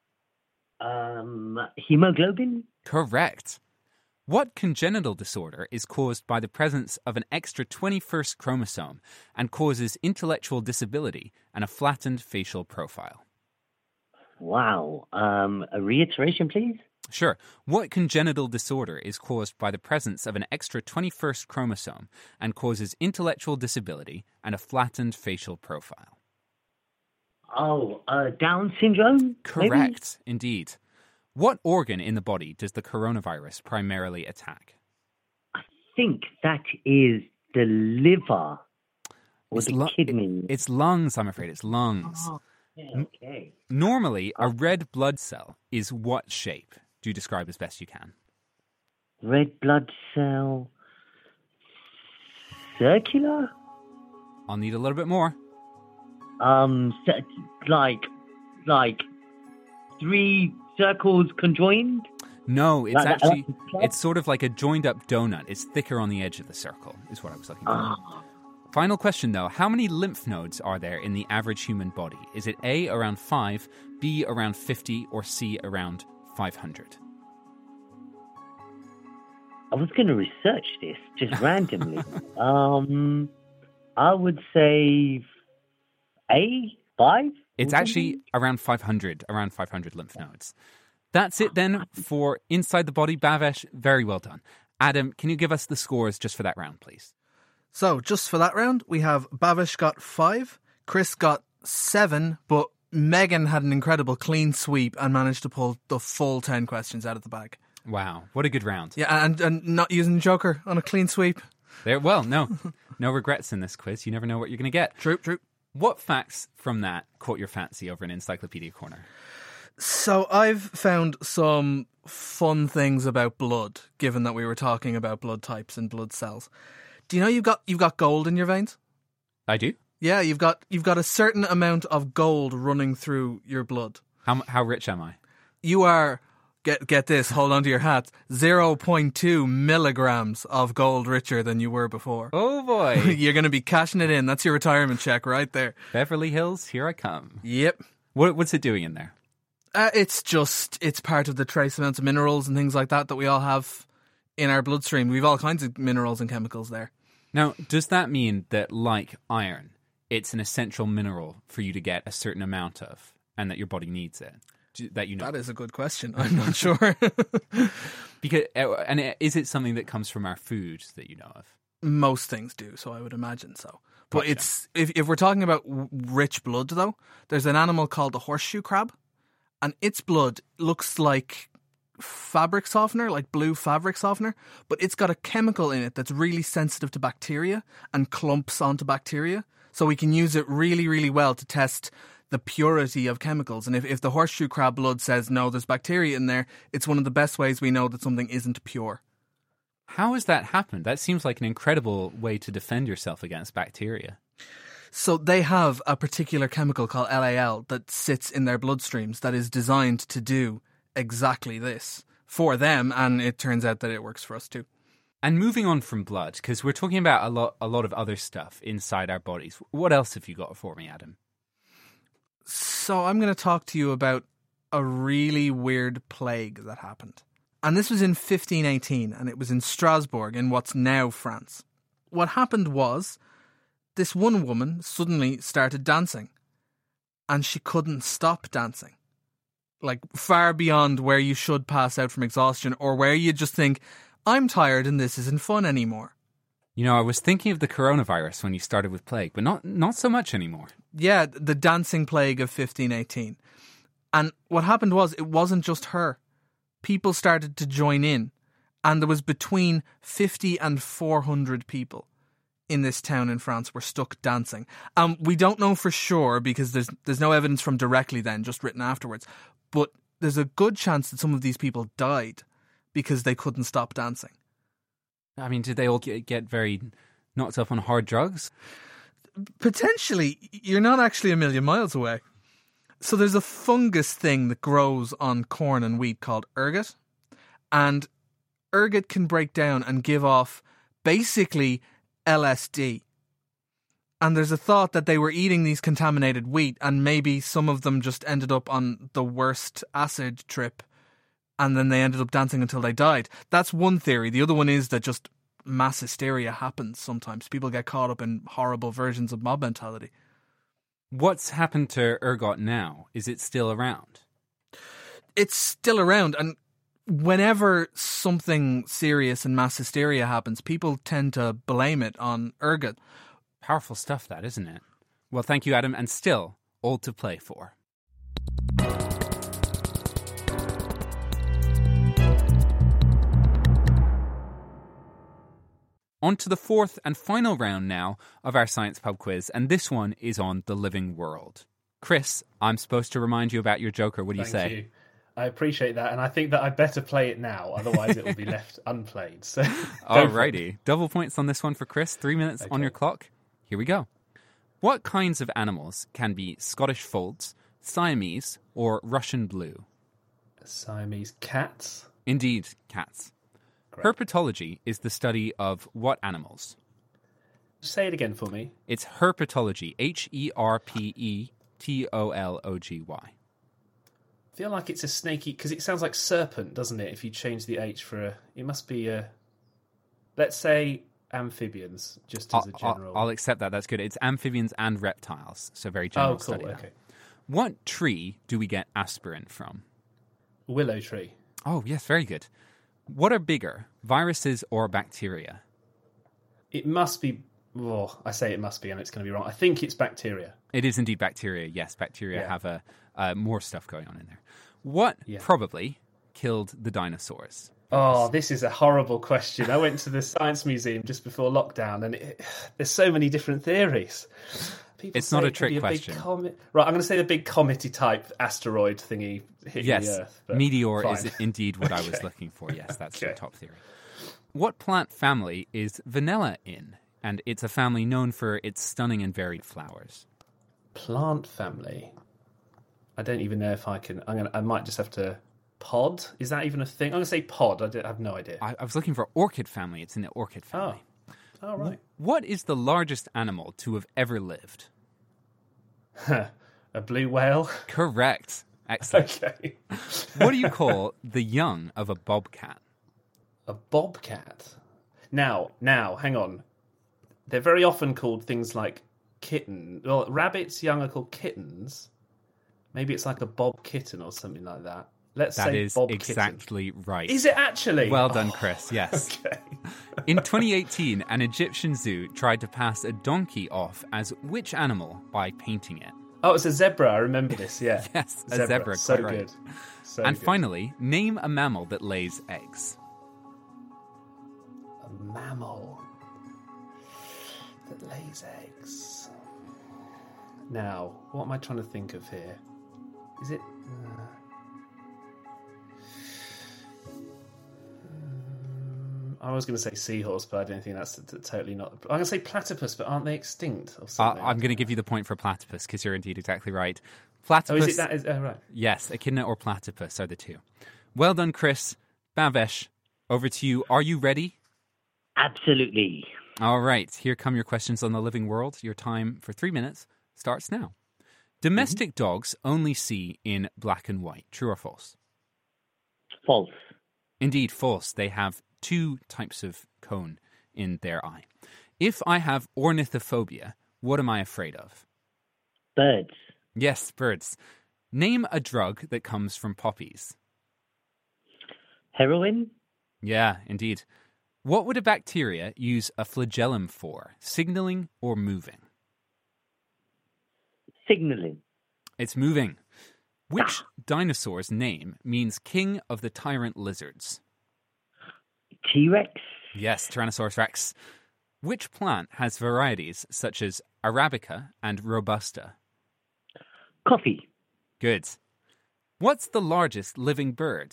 Hemoglobin? Correct. What congenital disorder is caused by the presence of an extra 21st chromosome and causes intellectual disability and a flattened facial profile? Wow. A reiteration, please? Sure. What congenital disorder is caused by the presence of an extra 21st chromosome and causes intellectual disability and a flattened facial profile? Oh, Down syndrome? Correct, indeed. What organ in the body does the coronavirus primarily attack? I think that is the liver or the kidney. It's lungs, I'm afraid. It's lungs. Oh, yeah, okay. Normally, a red blood cell is what shape? Do describe as best you can. Red blood cell. Circular? I'll need a little bit more. Like 3 circles conjoined? No, it's actually, it's sort of like a joined up donut. It's thicker on the edge of the circle, is what I was looking for. Final question, though. How many lymph nodes are there in the average human body? Is it A, around 5, B, around 50, or C, around 500? I was going to research this just randomly. I would say A, 5? It's actually around 500 lymph nodes. That's it then for Inside the Body. Bhavesh, very well done. Adam, can you give us the scores just for that round, please? So, just for that round, we have Bhavesh got 5, Chris got 7, but Megan had an incredible clean sweep and managed to pull the full 10 questions out of the bag. Wow, what a good round. Yeah, and not using Joker on a clean sweep. Well, no regrets in this quiz. You never know what you're going to get. True. What facts from that caught your fancy over in Encyclopedia Corner? So I've found some fun things about blood, given that we were talking about blood types and blood cells. Do you know you've got gold in your veins? I do. Yeah, you've got a certain amount of gold running through your blood. How rich am I? You are, get this, hold on to your hats, 0.2 milligrams of gold richer than you were before. Oh boy. You're going to be cashing it in. That's your retirement check right there. Beverly Hills, here I come. Yep. What's it doing in there? It's part of the trace amounts of minerals and things like that we all have in our bloodstream. We've all kinds of minerals and chemicals there. Now, does that mean that, like iron, it's an essential mineral for you to get a certain amount of, and that your body needs it? That you know? That is a good question. I'm not sure. Is it something that comes from our food that you know of? Most things do, so I would imagine so. But Gotcha. it's if we're talking about rich blood, though, there's an animal called the horseshoe crab, and its blood looks like fabric softener, like blue fabric softener, but it's got a chemical in it that's really sensitive to bacteria and clumps onto bacteria. So we can use it really, really well to test the purity of chemicals. And if the horseshoe crab blood says, no, there's bacteria in there, it's one of the best ways we know that something isn't pure. How has that happened? That seems like an incredible way to defend yourself against bacteria. So they have a particular chemical called LAL that sits in their bloodstreams that is designed to do exactly this for them, and it turns out that it works for us too. And moving on from blood, because we're talking about a lot of other stuff inside our bodies. What else have you got for me, Adam? So I'm going to talk to you about a really weird plague that happened. And this was in 1518, and it was in Strasbourg, in what's now France. what happened was this one woman suddenly started dancing and she couldn't stop dancing. Like, far beyond where you should pass out from exhaustion or where you just think, I'm tired and this isn't fun anymore. You know, I was thinking of the coronavirus when you started with plague, but not so much anymore. Yeah, the dancing plague of 1518. And what happened was, it wasn't just her. People started to join in, and there was between 50 and 400 people in this town in France were stuck dancing. We don't know for sure because there's no evidence from directly then, just written afterwards. But there's a good chance that some of these people died because they couldn't stop dancing. I mean, did they all get very knocked up on hard drugs? Potentially. You're not actually a million miles away. So there's a fungus thing that grows on corn and wheat called ergot. And ergot can break down and give off basically LSD. And there's a thought that they were eating these contaminated wheat and maybe some of them just ended up on the worst acid trip and then they ended up dancing until they died. That's one theory. The other one is that just mass hysteria happens sometimes. People get caught up in horrible versions of mob mentality. What's happened to ergot now? Is it still around? It's still around, and whenever something serious and mass hysteria happens, people tend to blame it on ergot. Powerful stuff, that, isn't it? Well, thank you, Adam, and still all to play for. On to the fourth and final round now of our Science Pub quiz, and this one is on the living world. Chris, I'm supposed to remind you about your Joker. What do you say? Thank you. I appreciate that, and I think that I better play it now, otherwise it will be left unplayed. So, alrighty. Double points on this one for Chris. 3 minutes on your clock. Here we go. What kinds of animals can be Scottish Folds, Siamese, or Russian Blue? Siamese cats? Indeed, cats. Great. Herpetology is the study of what animals? Say it again for me. It's herpetology. Herpetology. I feel like it's a snaky, because it sounds like serpent, doesn't it? If you change the H for a... It must be a... Let's say amphibians, just as a general... I'll accept that. That's good. It's amphibians and reptiles, so very general study. Okay. What tree do we get aspirin from? Willow tree. Oh, yes, very good. What are bigger, viruses or bacteria? It must be... Well, I say it must be, and it's going to be wrong. I think it's bacteria. It is indeed bacteria. Yes, bacteria have more stuff going on in there. What probably killed the dinosaurs? Oh, this is a horrible question. I went to the Science Museum just before lockdown, and there's so many different theories. It's not a trick question. Right, I'm going to say the big comety type asteroid thingy hitting the Earth. Meteor is indeed what I was looking for. Yes, that's the top theory. What plant family is vanilla in? And it's a family known for its stunning and varied flowers. Plant family? I don't even know if I can... I might just have to... Pod? Is that even a thing? I'm going to say pod. I have no idea. I was looking for orchid family. It's in the orchid family. Oh, right. What is the largest animal to have ever lived? A blue whale? Correct. Excellent. Okay. What do you call the young of a bobcat? A bobcat? Now, hang on. They're very often called things like kitten. Well, rabbits young are called kittens. Maybe it's like a bob kitten or something like that. Let's say bob kitten. That is exactly right. Is it actually? Well done, Chris. Yes. Okay. In 2018, an Egyptian zoo tried to pass a donkey off as which animal by painting it? Oh, it's a zebra. I remember this, yeah. Yes, a zebra. So quite good. Right. So and good. Finally, name a mammal that lays eggs. A mammal that lays eggs. Now, what am I trying to think of here? Is it... I was going to say seahorse, but I don't think that's totally not... I'm going to say platypus, but aren't they extinct or something? I'm going to give you the point for platypus, because you're indeed exactly right. Platypus... Oh, is it that? Right. Yes, echidna or platypus are the two. Well done, Chris. Bhavesh, over to you. Are you ready? Absolutely. All right, here come your questions on the living world. Your time for 3 minutes starts now. Domestic dogs only see in black and white. True or false? False. Indeed, false. They have 2 types of cone in their eye. If I have ornithophobia, what am I afraid of? Birds. Yes, birds. Name a drug that comes from poppies. Heroin. Yeah, indeed. What would a bacteria use a flagellum for, signaling or moving? Signaling. It's moving. Which dinosaur's name means king of the tyrant lizards? T-Rex. Yes, Tyrannosaurus rex. Which plant has varieties such as Arabica and Robusta? Coffee. Good. What's the largest living bird?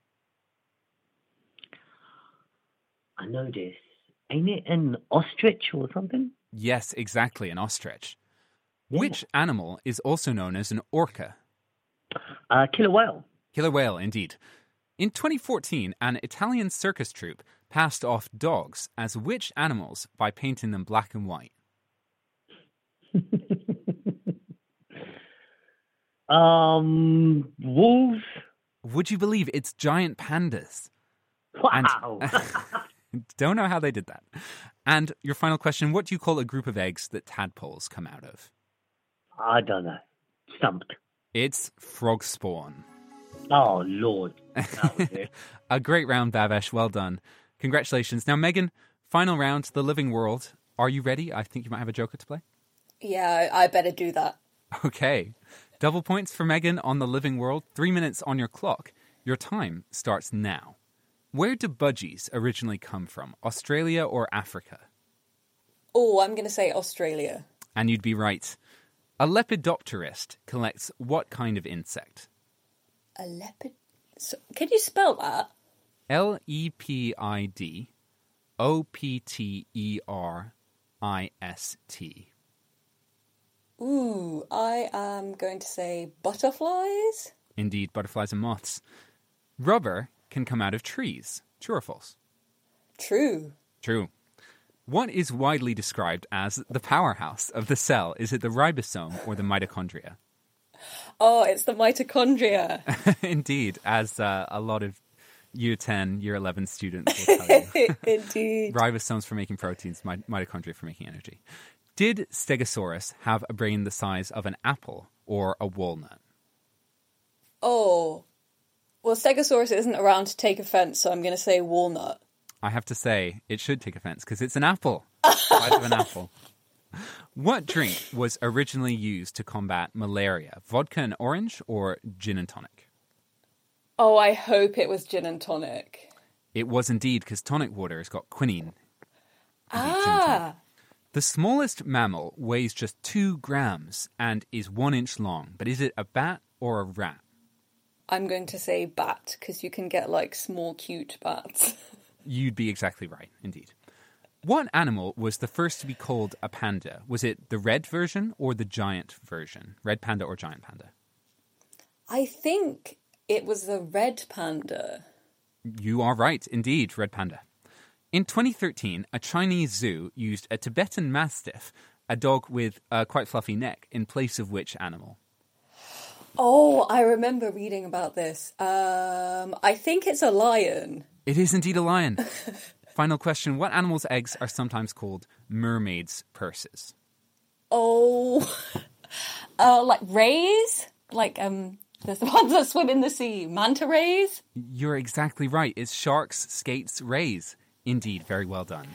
I know this. Ain't it an ostrich or something? Yes, exactly, an ostrich. Yeah. Which animal is also known as an orca? Killer whale. Killer whale, indeed. In 2014, an Italian circus troupe passed off dogs as which animals by painting them black and white? Wolves. Would you believe it's giant pandas? Wow. Don't know how they did that. And your final question, what do you call a group of eggs that tadpoles come out of? I don't know. Stumped. It's frog spawn. Oh, Lord. That was it. A great round, Bhavesh. Well done. Congratulations. Now, Megan, final round, The Living World. Are you ready? I think you might have a joker to play. Yeah, I better do that. Okay. Double points for Megan on The Living World. 3 minutes on your clock. Your time starts now. Where do budgies originally come from? Australia or Africa? Oh, I'm going to say Australia. And you'd be right. A lepidopterist collects what kind of insect? A lepid... So, can you spell that? Lepidopterist. Ooh, I am going to say butterflies? Indeed, butterflies and moths. Rubber can come out of trees. True or false? True. True. What is widely described as the powerhouse of the cell? Is it the ribosome or the mitochondria? Oh, it's the mitochondria. Indeed, as a lot of Year 10, Year 11 students will tell you. Indeed. Ribosomes for making proteins, mitochondria for making energy. Did Stegosaurus have a brain the size of an apple or a walnut? Oh. Well, Stegosaurus isn't around to take offense, so I'm going to say walnut. I have to say, it should take offense because it's an apple. The size of an apple. What drink was originally used to combat malaria? Vodka and orange or gin and tonic? Oh, I hope it was gin and tonic. It was indeed, because tonic water has got quinine. Ah! The smallest mammal weighs just 2 grams and is 1 inch long. But is it a bat or a rat? I'm going to say bat, because you can get, like, small, cute bats. You'd be exactly right, indeed. What animal was the first to be called a panda? Was it the red version or the giant version? Red panda or giant panda? I think it was the red panda. You are right, indeed, red panda. In 2013, a Chinese zoo used a Tibetan Mastiff, a dog with a quite fluffy neck, in place of which animal? Oh, I remember reading about this. I think it's a lion. It is indeed a lion. Final question. What animal's eggs are sometimes called mermaids' purses? Oh, like rays? Like, there's the ones that swim in the sea. Manta rays? You're exactly right. It's sharks, skates, rays. Indeed, very well done.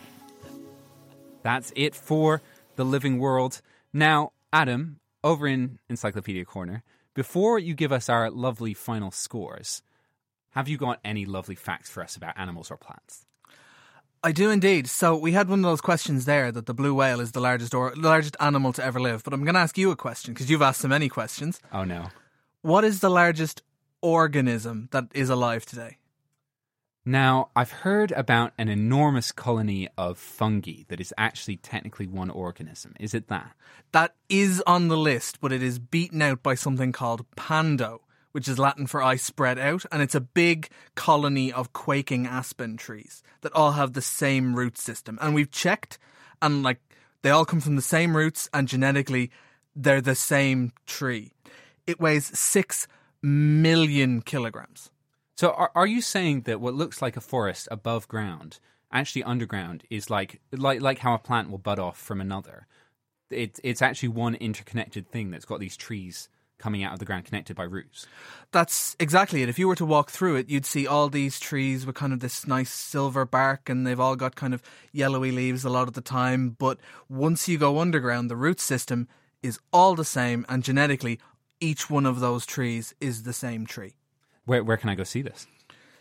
That's it for The Living World. Now, Adam, over in Encyclopedia Corner, before you give us our lovely final scores, have you got any lovely facts for us about animals or plants? I do indeed. So we had one of those questions there that the blue whale is the largest animal to ever live. But I'm going to ask you a question because you've asked so many questions. Oh, no. What is the largest organism that is alive today? Now, I've heard about an enormous colony of fungi that is actually technically one organism. Is it that? That is on the list, but it is beaten out by something called pando, which is Latin for I spread out, and it's a big colony of quaking aspen trees that all have the same root system. And we've checked, and they all come from the same roots, and genetically they're the same tree. It weighs 6 million kilograms. So are you saying that what looks like a forest above ground actually underground is like how a plant will bud off from another. It's actually one interconnected thing that's got these trees coming out of the ground connected by roots. That's exactly it. If you were to walk through it, you'd see all these trees with kind of this nice silver bark, and they've all got kind of yellowy leaves a lot of the time. But once you go underground, the root system is all the same, and genetically, each one of those trees is the same tree. Where can I go see this?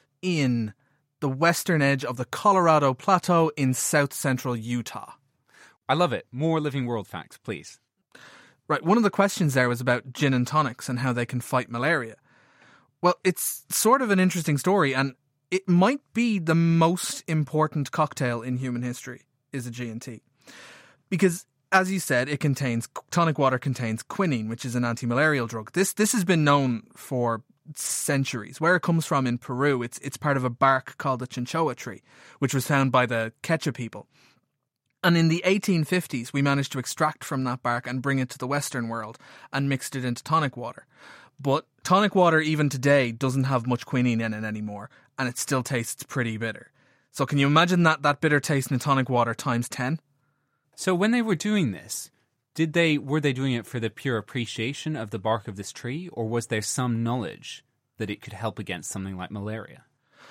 In the western edge of the Colorado Plateau in south-central Utah. I love it. More Living World facts, please. Right, one of the questions there was about gin and tonics and how they can fight malaria. Well, it's sort of an interesting story, and it might be the most important cocktail in human history, is a G&T. Because, as you said, tonic water contains quinine, which is an anti-malarial drug. This has been known for centuries. Where it comes from in Peru, it's part of a bark called the chinchoa tree, which was found by the Quechua people. And in the 1850s, we managed to extract from that bark and bring it to the Western world and mixed it into tonic water. But tonic water, even today, doesn't have much quinine in it anymore, and it still tastes pretty bitter. So can you imagine that bitter taste in tonic water times 10? So when they were doing this, were they doing it for the pure appreciation of the bark of this tree, or was there some knowledge that it could help against something like malaria?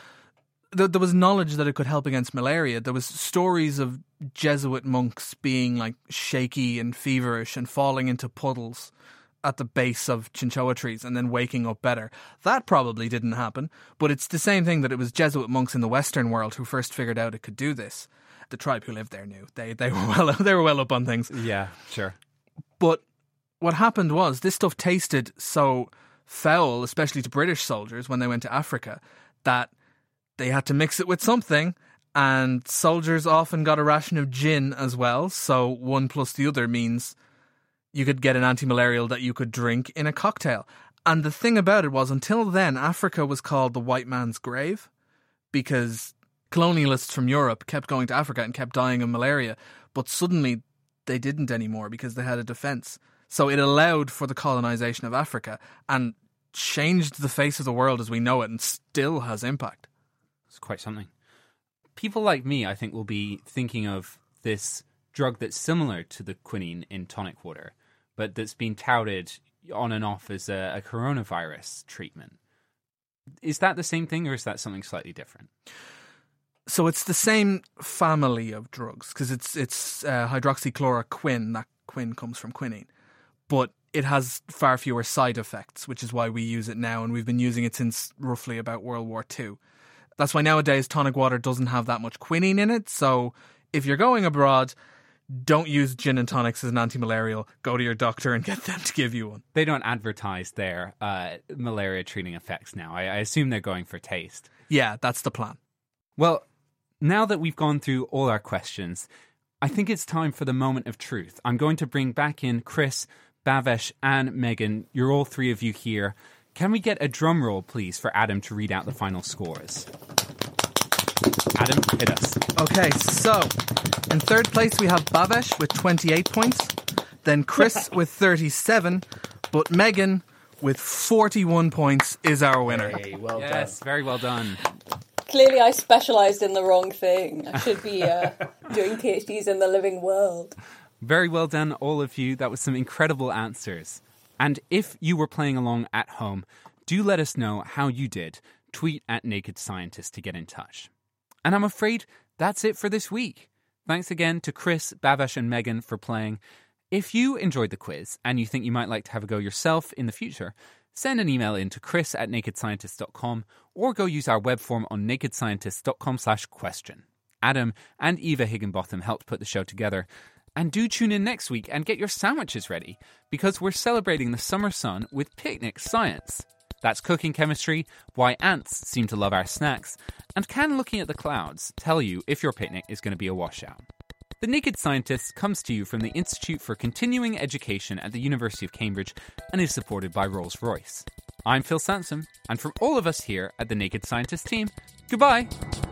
There was knowledge that it could help against malaria. There was stories of Jesuit monks being like shaky and feverish and falling into puddles at the base of chinchoa trees and then waking up better. That probably didn't happen, but it's the same thing that it was Jesuit monks in the Western world who first figured out it could do this. The tribe who lived there knew. They were well up on things. Yeah, sure. But what happened was this stuff tasted so foul, especially to British soldiers when they went to Africa, that they had to mix it with something, and soldiers often got a ration of gin as well, so one plus the other means you could get an anti-malarial that you could drink in a cocktail. And the thing about it was, until then, Africa was called the white man's grave, because colonialists from Europe kept going to Africa and kept dying of malaria, but suddenly they didn't anymore because they had a defence. So it allowed for the colonisation of Africa and changed the face of the world as we know it, and still has impact. It's quite something. People like me, I think, will be thinking of this drug that's similar to the quinine in tonic water, but that's been touted on and off as a coronavirus treatment. Is that the same thing, or is that something slightly different? So it's the same family of drugs, because it's hydroxychloroquine. That quin comes from quinine. But it has far fewer side effects, which is why we use it now, and we've been using it since roughly about World War II. That's why nowadays tonic water doesn't have that much quinine in it, so if you're going abroad, don't use gin and tonics as an anti-malarial. Go to your doctor and get them to give you one. They don't advertise their malaria-treating effects now. I assume they're going for taste. Yeah, that's the plan. Well, now that we've gone through all our questions, I think it's time for the moment of truth. I'm going to bring back in Chris, Bhavesh, and Megan. You're all three of you here. Can we get a drum roll, please, for Adam to read out the final scores? Adam, hit us. Okay, so in third place we have Bhavesh with 28 points, then Chris with 37, but Megan with 41 points is our winner. Hey, well done. Yes, very well done. Clearly I specialised in the wrong thing. I should be doing PhDs in the living world. Very well done, all of you. That was some incredible answers. And if you were playing along at home, do let us know how you did. Tweet at Naked Scientist to get in touch. And I'm afraid that's it for this week. Thanks again to Chris, Bhavesh, and Megan for playing. If you enjoyed the quiz and you think you might like to have a go yourself in the future, send an email in to chris@nakedscientist.com or go use our web form on nakedscientist.com/question. Adam and Eva Higginbotham helped put the show together. And do tune in next week and get your sandwiches ready, because we're celebrating the summer sun with Picnic Science. That's cooking chemistry, why ants seem to love our snacks, and can looking at the clouds tell you if your picnic is going to be a washout. The Naked Scientist comes to you from the Institute for Continuing Education at the University of Cambridge and is supported by Rolls-Royce. I'm Phil Sansom, and from all of us here at the Naked Scientist team, goodbye!